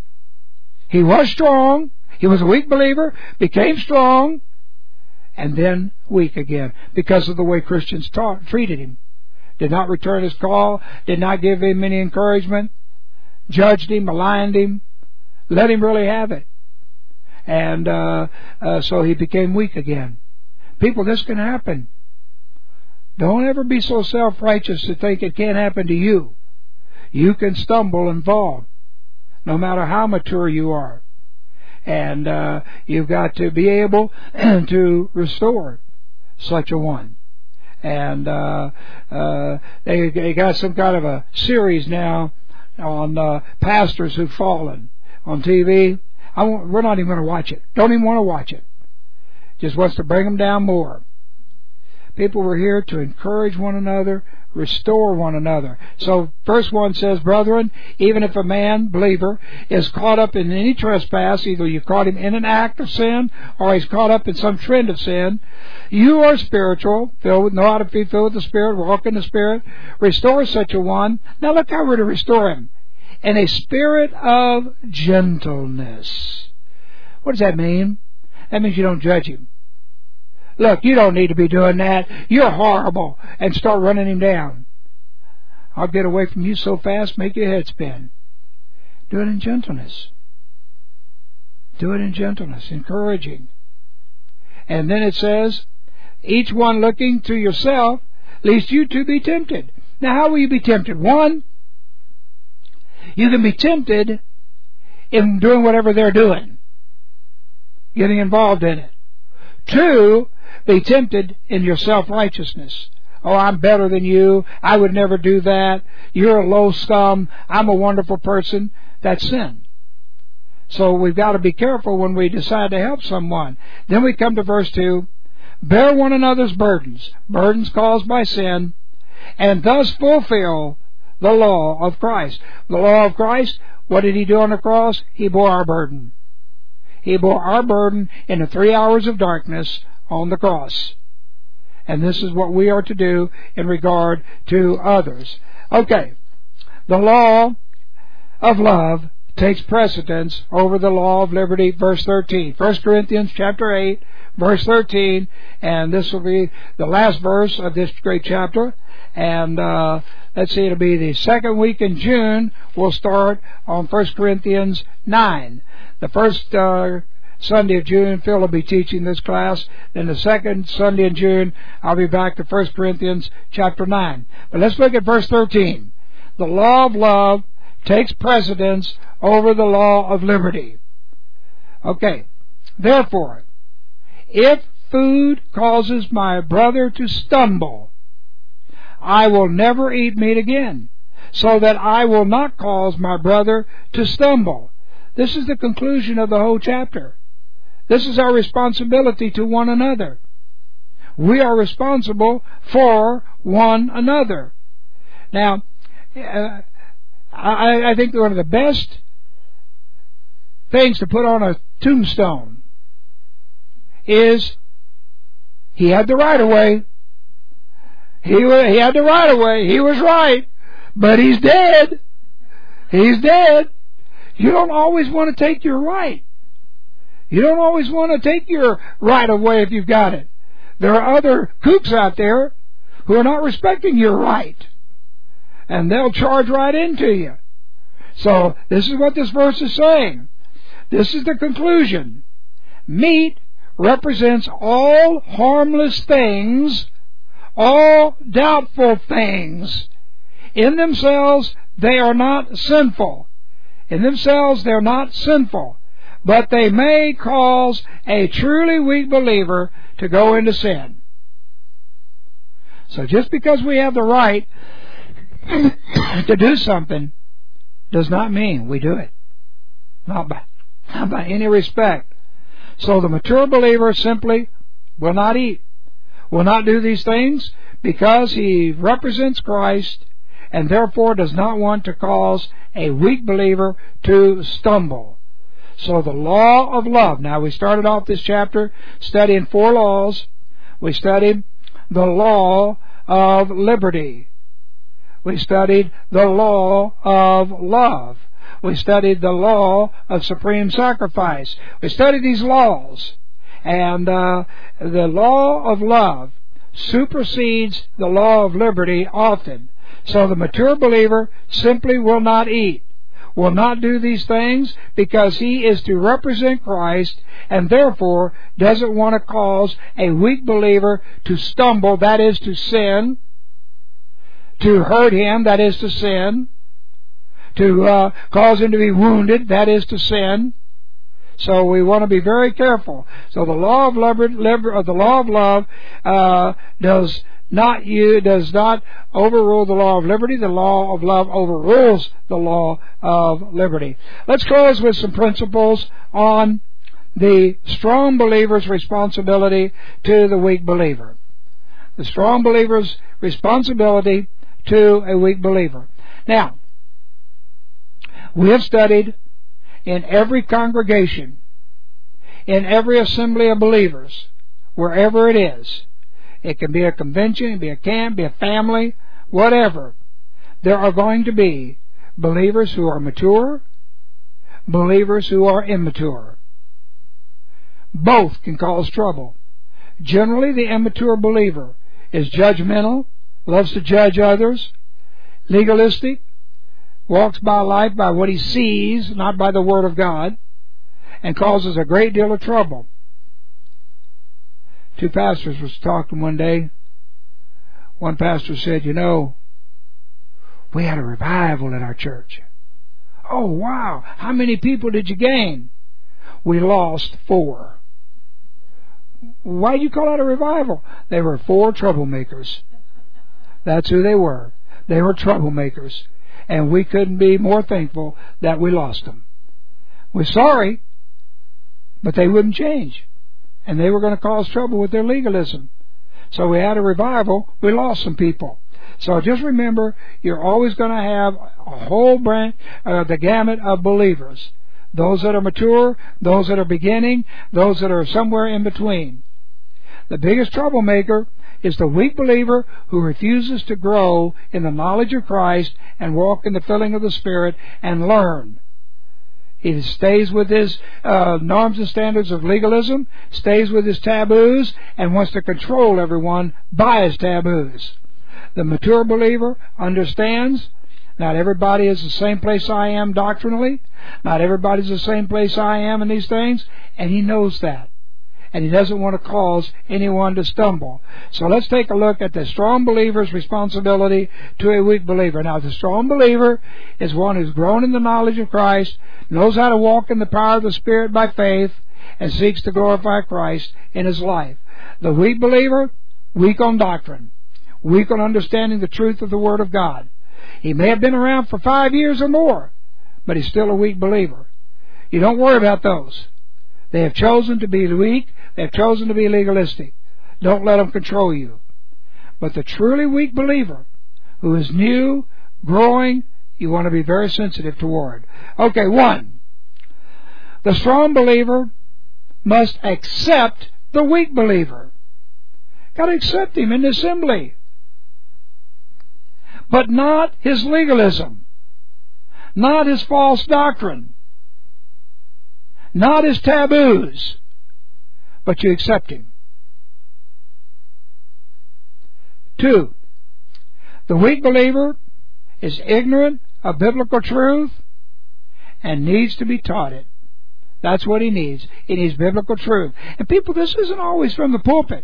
He was strong. He was a weak believer, became strong, and then weak again because of the way Christians taught, treated him. Did not return his call, did not give him any encouragement, judged him, maligned him, let him really have it. And uh, uh, so he became weak again. People, this can happen. Don't ever be so self-righteous to think it can't happen to you. You can stumble and fall, no matter how mature you are. And uh, you've got to be able to restore such a one. And uh, uh, they, they got some kind of a series now on uh, pastors who've fallen on T V. I won't, we're not even going to watch it. Don't even want to watch it. Just wants to bring them down more. People were here to encourage one another, restore one another. So verse one says, "Brethren, even if a man, believer, is caught up in any trespass," either you caught him in an act of sin or he's caught up in some trend of sin, "you are spiritual, filled with, know how to be filled with the Spirit, walk in the Spirit, restore such a one." Now look how we're to restore him. "In a spirit of gentleness." What does that mean? That means you don't judge him. "Look, you don't need to be doing that. You're horrible," and start running him down. "I'll get away from you so fast, make your head spin." Do it in gentleness. Do it in gentleness, encouraging. And then it says, "Each one looking to yourself, lest you too be tempted." Now, how will you be tempted? One, you can be tempted in doing whatever they're doing, getting involved in it. Two, be tempted in your self-righteousness. "Oh, I'm better than you. I would never do that. You're a low scum. I'm a wonderful person." That's sin. So we've got to be careful when we decide to help someone. Then we come to verse two. Bear one another's burdens, burdens caused by sin, and thus fulfill the law of Christ. The law of Christ, what did He do on the cross? He bore our burden. He bore our burden in the three hours of darkness on the cross. And this is what we are to do in regard to others. Okay. The law of love takes precedence over the law of liberty. Verse thirteen. First Corinthians chapter eight, verse thirteen. And this will be the last verse of this great chapter. And uh, let's see, it'll be the second week in June. We'll start on First Corinthians nine. The first uh, Sunday of June, Phil will be teaching this class. Then the second Sunday in June, I'll be back to First Corinthians chapter nine. But let's look at verse thirteen. The law of love takes precedence over the law of liberty. Okay. Therefore, if food causes my brother to stumble, I will never eat meat again, so that I will not cause my brother to stumble. This is the conclusion of the whole chapter. This is our responsibility to one another. We are responsible for one another. Now, uh, I, I think one of the best things to put on a tombstone is he had the right of way. He, he had the right of way. He was right. But he's dead. He's dead. You don't always want to take your right. You don't always want to take your right of way if you've got it. There are other kooks out there who are not respecting your right. And they'll charge right into you. So this is what this verse is saying. This is the conclusion. Meat represents all harmless things, all doubtful things. In themselves, they are not sinful. In themselves, they're not sinful. But they may cause a truly weak believer to go into sin. So just because we have the right to do something does not mean we do it. Not by, not by any respect. So the mature believer simply will not eat, will not do these things because he represents Christ and therefore does not want to cause a weak believer to stumble. So the law of love. Now we started off this chapter studying four laws. We studied the law of liberty. We studied the law of love. We studied the law of supreme sacrifice. We studied these laws. And uh, the law of love supersedes the law of liberty often. So the mature believer simply will not eat, will not do these things because he is to represent Christ and therefore doesn't want to cause a weak believer to stumble, that is to sin, to hurt him, that is to sin, to uh, cause him to be wounded, that is to sin. So we want to be very careful. So the law of love, the law of love uh, does not you does not overrule the law of liberty. The law of love overrules the law of liberty. Let's close with some principles on the strong believer's responsibility to the weak believer. The strong believer's responsibility to a weak believer. Now, we have studied in every congregation, in every assembly of believers, wherever it is. It can be a convention, it can be a camp, be a family, whatever. There are going to be believers who are mature, believers who are immature. Both can cause trouble. Generally, the immature believer is judgmental, loves to judge others, legalistic, walks by life by what he sees, not by the Word of God, and causes a great deal of trouble. Two pastors was talking one day. One pastor said, you know, we had a revival at our church. Oh, wow. How many people did you gain? We lost four. Why do you call that a revival? They were four troublemakers. That's who they were. They were troublemakers. And we couldn't be more thankful that we lost them. We're sorry, but they wouldn't change. And they were going to cause trouble with their legalism. So we had a revival. We lost some people. So just remember, you're always going to have a whole branch, uh, the gamut of believers. Those that are mature, those that are beginning, those that are somewhere in between. The biggest troublemaker is the weak believer who refuses to grow in the knowledge of Christ and walk in the filling of the Spirit and learn. He stays with his uh, norms and standards of legalism, stays with his taboos, and wants to control everyone by his taboos. The mature believer understands not everybody is the same place I am doctrinally, not everybody's the same place I am in these things, and he knows that. And he doesn't want to cause anyone to stumble. So let's take a look at the strong believer's responsibility to a weak believer. Now, the strong believer is one who's grown in the knowledge of Christ, knows how to walk in the power of the Spirit by faith, and seeks to glorify Christ in his life. The weak believer, weak on doctrine, weak on understanding the truth of the Word of God. He may have been around for five years or more, but he's still a weak believer. You don't worry about those. They have chosen to be weak. They have chosen to be legalistic. Don't let them control you. But the truly weak believer, who is new, growing, you want to be very sensitive toward. Okay, one. The strong believer must accept the weak believer. Got to accept him in the assembly. But not his legalism. Not his false doctrine. Not his taboos, but you accept him. Two, the weak believer is ignorant of biblical truth and needs to be taught it. That's what he needs. He needs biblical truth. And people, this isn't always from the pulpit.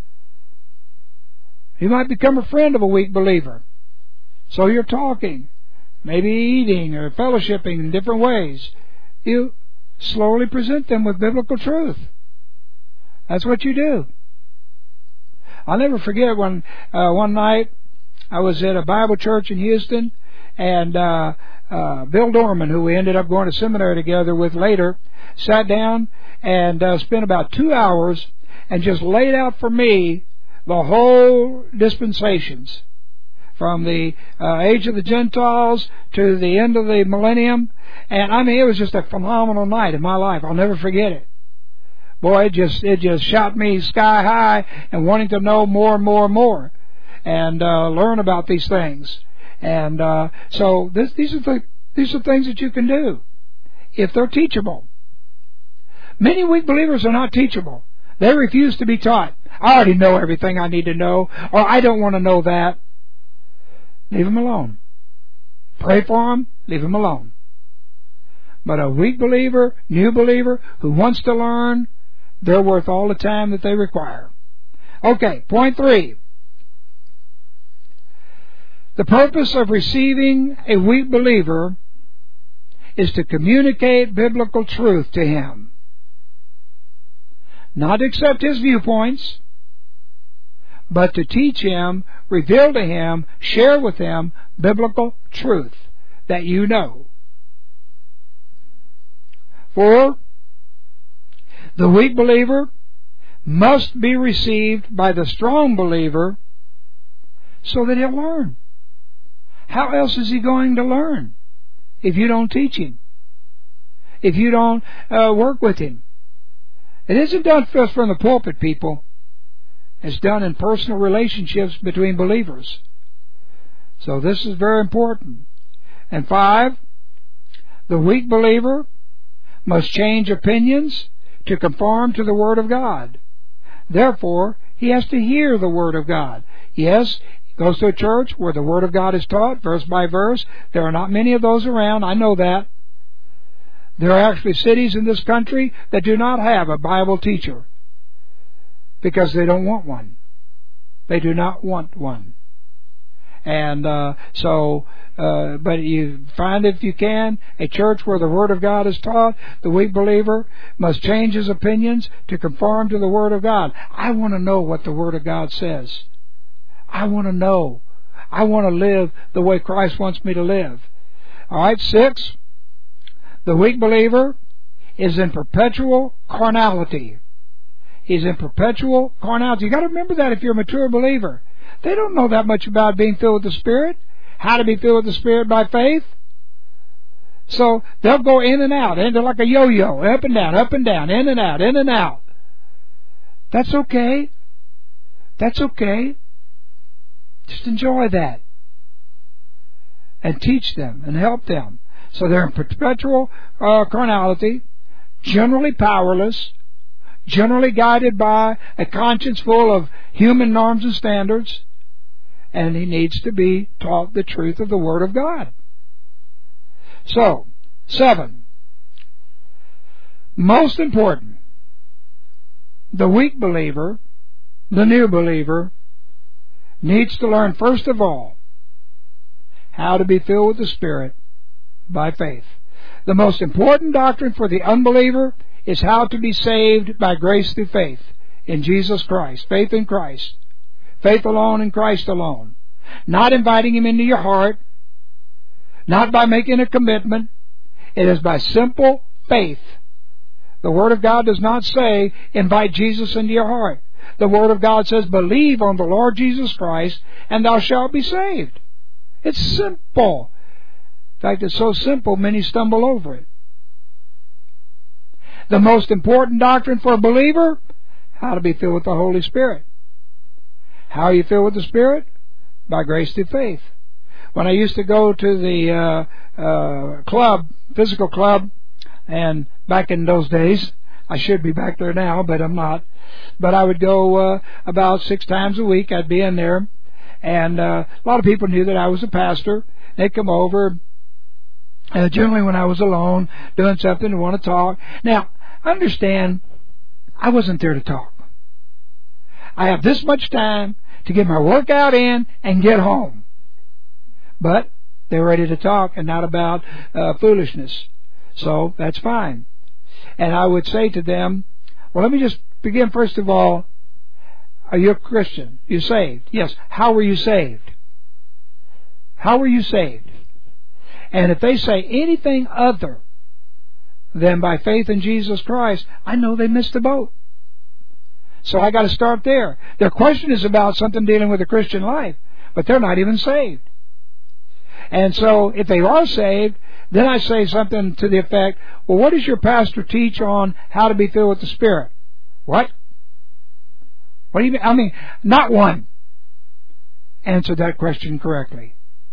You might become a friend of a weak believer. So you're talking, maybe eating or fellowshipping in different ways. You slowly present them with biblical truth. That's what you do. I'll never forget when uh, one night I was at a Bible church in Houston, and uh, uh, Bill Dorman, who we ended up going to seminary together with later, sat down and uh, spent about two hours and just laid out for me the whole dispensations, from the uh, age of the Gentiles to the end of the millennium. And I mean, it was just a phenomenal night in my life. I'll never forget it. Boy, it just it just shot me sky high and wanting to know more and more and more, and uh, learn about these things. And uh, so this, these are the these are things that you can do if they're teachable. Many weak believers are not teachable. They refuse to be taught. I already know everything I need to know, or I don't want to know that. Leave them alone. Pray for them. Leave them alone. But a weak believer, new believer, who wants to learn, they're worth all the time that they require. Okay, point three. The purpose of receiving a weak believer is to communicate biblical truth to him. Not to accept his viewpoints, but to teach him, reveal to him, share with him biblical truth that you know. Four, the weak believer must be received by the strong believer so that he'll learn. How else is he going to learn if you don't teach him? If you don't uh, work with him? It isn't done just from the pulpit, people. It's done in personal relationships between believers. So this is very important. And five, the weak believer must change opinions to conform to the Word of God. Therefore, he has to hear the Word of God. Yes, he goes to a church where the Word of God is taught, verse by verse. There are not many of those around. I know that. There are actually cities in this country that do not have a Bible teacher because they don't want one. They do not want one. And uh, so, uh, but you find, if you can, a church where the Word of God is taught. The weak believer must change his opinions to conform to the Word of God. I want to know what the Word of God says. I want to know. I want to live the way Christ wants me to live. All right, six. The weak believer is in perpetual carnality. He's in perpetual carnality. You've got to remember that if you're a mature believer. They don't know that much about being filled with the Spirit, how to be filled with the Spirit by faith. So they'll go in and out, and they're like a yo-yo, up and down, up and down, in and out, in and out. That's okay. That's okay. Just enjoy that. And teach them and help them. So they're in perpetual uh, carnality, generally powerless, generally guided by a conscience full of human norms and standards, and he needs to be taught the truth of the Word of God. So, seven. Most important, the weak believer, the new believer, needs to learn first of all how to be filled with the Spirit by faith. The most important doctrine for the unbeliever is how to be saved by grace through faith in Jesus Christ. Faith in Christ. Faith alone in Christ alone. Not inviting Him into your heart. Not by making a commitment. It is by simple faith. The Word of God does not say, invite Jesus into your heart. The Word of God says, believe on the Lord Jesus Christ, and thou shalt be saved. It's simple. In fact, it's so simple, many stumble over it. The most important doctrine for a believer, how to be filled with the Holy Spirit. How are you filled with the Spirit? By grace through faith. When I used to go to the uh, uh, club, physical club, and back in those days, I should be back there now, but I'm not. But I would go uh, about six times a week. I'd be in there, and uh, a lot of people knew that I was a pastor. They'd come over, uh, generally when I was alone, doing something, and want to talk. Now, understand, I wasn't there to talk. I have this much time to get my workout in and get home. But they were ready to talk and not about uh, foolishness. So that's fine. And I would say to them, well, let me just begin first of all. Are you a Christian? You saved? Yes. How were you saved? How were you saved? And if they say anything other than by faith in Jesus Christ, I know they missed the boat. So I got to start there. Their question is about something dealing with the Christian life, but they're not even saved. And so if they are saved, then I say something to the effect, well, what does your pastor teach on how to be filled with the Spirit? What? What do you mean? I mean, not one answered that question correctly.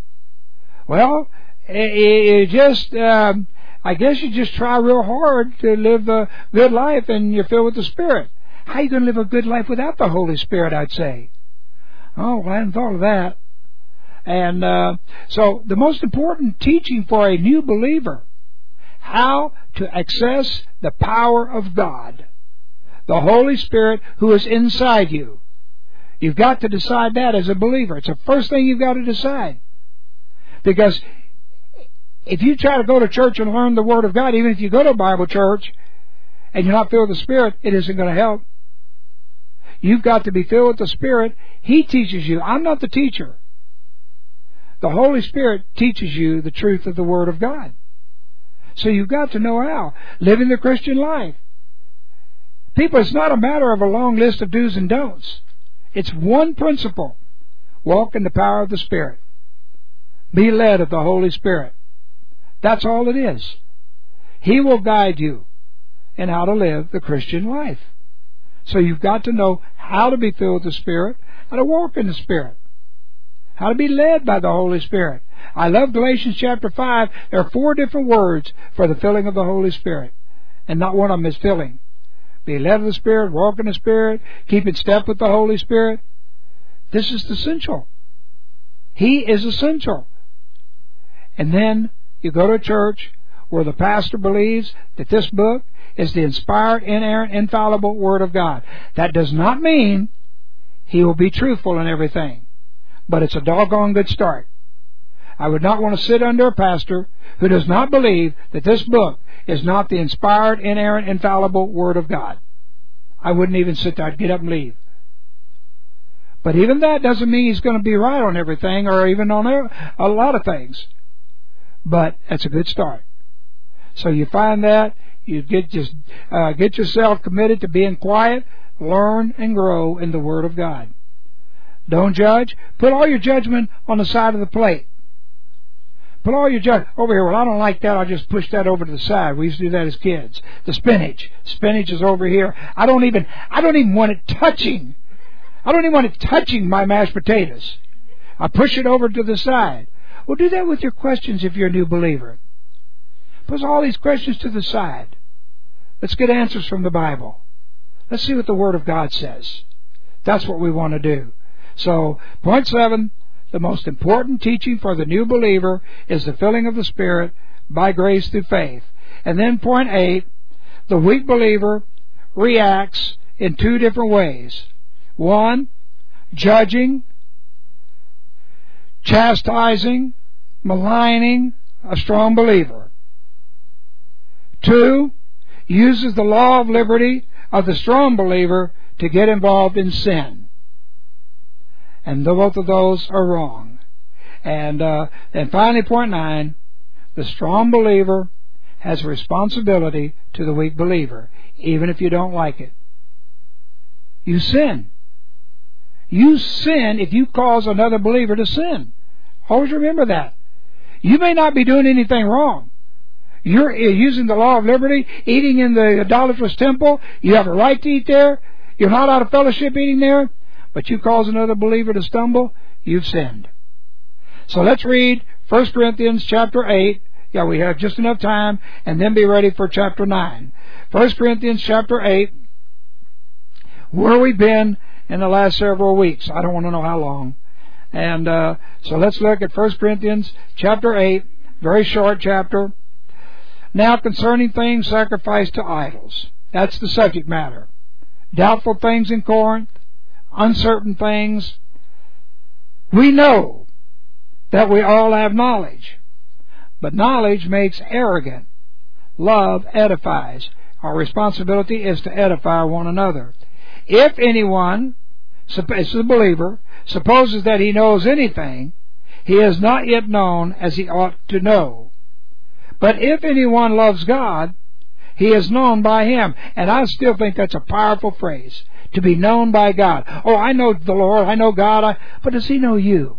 Well, it just, um, I guess you just try real hard to live a good life and you're filled with the Spirit. How are you going to live a good life without the Holy Spirit, I'd say? Oh, well, I hadn't thought of that. And uh, so the most important teaching for a new believer, how to access the power of God, the Holy Spirit who is inside you. You've got to decide that as a believer. It's the first thing you've got to decide. Because if you try to go to church and learn the Word of God, even if you go to a Bible church and you're not filled with the Spirit, it isn't going to help. You've got to be filled with the Spirit. He teaches you. I'm not the teacher. The Holy Spirit teaches you the truth of the Word of God. So you've got to know how. Living the Christian life. People, it's not a matter of a long list of do's and don'ts. It's one principle. Walk in the power of the Spirit. Be led of the Holy Spirit. That's all it is. He will guide you in how to live the Christian life. So you've got to know how to be filled with the Spirit, how to walk in the Spirit, how to be led by the Holy Spirit. I love Galatians chapter five. There are four different words for the filling of the Holy Spirit, and not one of them is filling. Be led of the Spirit, walk in the Spirit, keep in step with the Holy Spirit. This is essential. He is essential. And then you go to a church where the pastor believes that this book is the inspired, inerrant, infallible Word of God. That does not mean he will be truthful in everything, but it's a doggone good start. I would not want to sit under a pastor who does not believe that this book is not the inspired, inerrant, infallible Word of God. I wouldn't even sit there. I'd get up and leave. But even that doesn't mean he's going to be right on everything or even on a lot of things. But that's a good start. So you find that, You get just uh, get yourself committed to being quiet, learn and grow in the Word of God. Don't judge. Put all your judgment on the side of the plate. Put all your judgment over here. Well, I don't like that. I'll just push that over to the side. We used to do that as kids. The spinach. Spinach is over here. I don't even. I don't even want it touching. I don't even want it touching my mashed potatoes. I push it over to the side. Well, do that with your questions if you're a new believer. Put all these questions to the side. Let's get answers from the Bible. Let's see what the Word of God says. That's what we want to do. So, point seven, the most important teaching for the new believer is the filling of the Spirit by grace through faith. And then point eight, the weak believer reacts in two different ways. One, judging, chastising, maligning a strong believer. Two, uses the law of liberty of the strong believer to get involved in sin. And both of those are wrong. And uh, and finally, point nine, the strong believer has a responsibility to the weak believer, even if you don't like it. You sin. You sin if you cause another believer to sin. Always remember that. You may not be doing anything wrong. You're using the law of liberty, eating in the idolatrous temple. You have a right to eat there. You're not out of fellowship eating there. But you cause another believer to stumble, you've sinned. So let's read First Corinthians chapter eight. Yeah, we have just enough time, and then be ready for chapter nine. First Corinthians chapter eight. Where we've been in the last several weeks. I don't want to know how long. And uh, so let's look at First Corinthians chapter eight. Very short chapter. Now concerning things sacrificed to idols. That's the subject matter. Doubtful things in Corinth. Uncertain things. We know that we all have knowledge. But knowledge makes arrogant. Love edifies. Our responsibility is to edify one another. If anyone, as a believer, supposes that he knows anything, he is not yet known as he ought to know. But if anyone loves God, he is known by Him. And I still think that's a powerful phrase, to be known by God. Oh, I know the Lord, I know God, I, but does He know you?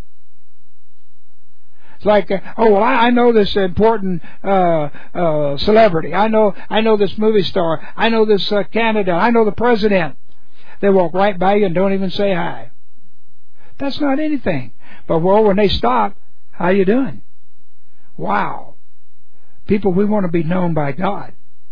It's like, uh, oh, well, I, I know this important uh, uh, celebrity. I know, I know this movie star. I know this uh, candidate. I know the president. They walk right by you and don't even say hi. That's not anything. But well, when they stop, how you doing? Wow. People, we want to be known by God.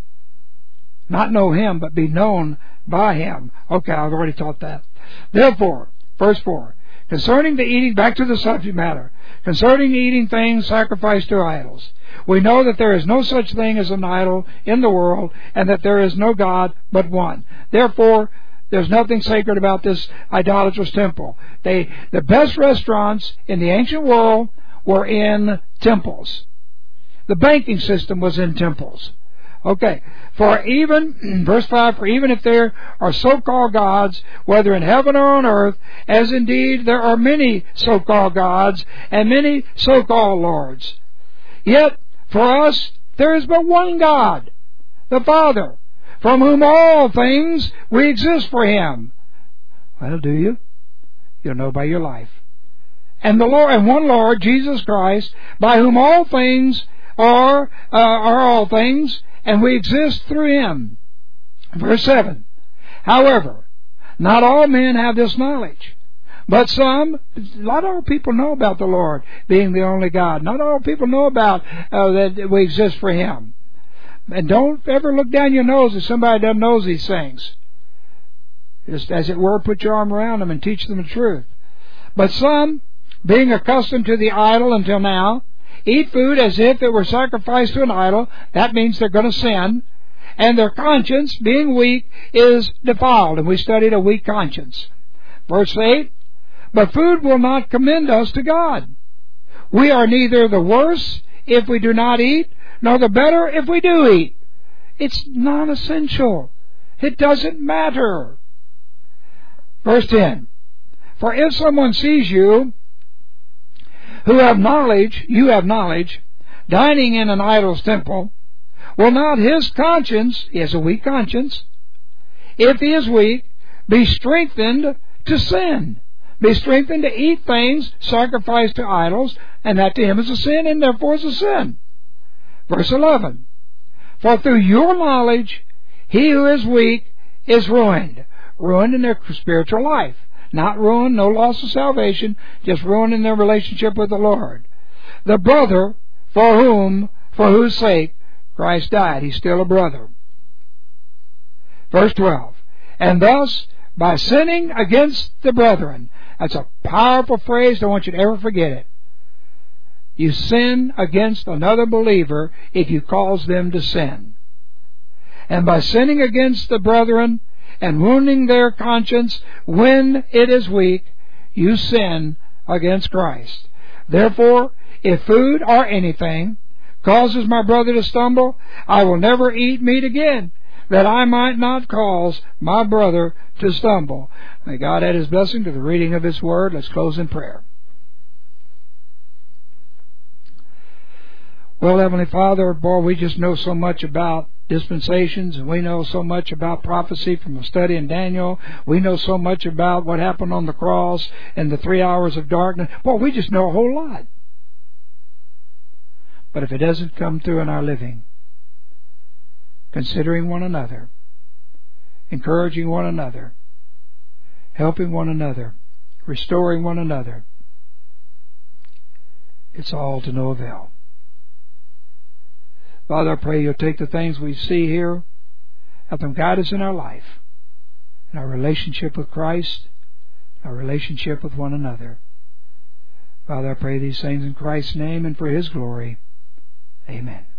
Not know Him, but be known by Him. Okay, I've already taught that. Therefore, verse four, concerning the eating, back to the subject matter, concerning the eating things sacrificed to idols, we know that there is no such thing as an idol in the world, and that there is no God but one. Therefore, there's nothing sacred about this idolatrous temple. They, the best restaurants in the ancient world were in temples. The banking system was in temples. Okay, for even, verse five, for even if there are so-called gods, whether in heaven or on earth, as indeed there are many so-called gods and many so-called lords, yet for us there is but one God, the Father, from whom all things we exist for Him. Well, do you? You'll know by your life. And the Lord, and one Lord, Jesus Christ, by whom all things are, uh, are all things, and we exist through Him. Verse seven. However, not all men have this knowledge, but some. Not all people know about the Lord being the only God. Not all people know about uh, that we exist for Him. And don't ever look down your nose if somebody doesn't know these things. Just as it were, put your arm around them and teach them the truth. But some, being accustomed to the idol until now, eat food as if it were sacrificed to an idol. That means they're going to sin. And their conscience, being weak, is defiled. And we studied a weak conscience. Verse eight, but food will not commend us to God. We are neither the worse if we do not eat, nor the better if we do eat. It's non-essential. It doesn't matter. Verse ten, for if someone sees you, who have knowledge, you have knowledge, dining in an idol's temple, will not his conscience, he has a weak conscience, if he is weak, be strengthened to sin, be strengthened to eat things sacrificed to idols, and that to him is a sin, and therefore is a sin. Verse eleven, for through your knowledge, he who is weak is ruined. Ruined in their spiritual life. Not ruined, no loss of salvation, just ruined in their relationship with the Lord. The brother for whom, for whose sake, Christ died. He's still a brother. Verse twelve, and thus, by sinning against the brethren. That's a powerful phrase. Don't want you to ever forget it. You sin against another believer if you cause them to sin. And by sinning against the brethren and wounding their conscience when it is weak, you sin against Christ. Therefore, if food or anything causes my brother to stumble, I will never eat meat again, that I might not cause my brother to stumble. May God add His blessing to the reading of His Word. Let's close in prayer. Well, Heavenly Father, boy, we just know so much about dispensations, and we know so much about prophecy from a study in Daniel. We know so much about what happened on the cross and the three hours of darkness. Boy, we just know a whole lot. But if it doesn't come through in our living, considering one another, encouraging one another, helping one another, restoring one another, it's all to no avail. Father, I pray You'll take the things we see here, help them guide us in our life, in our relationship with Christ, our relationship with one another. Father, I pray these things in Christ's name and for His glory. Amen.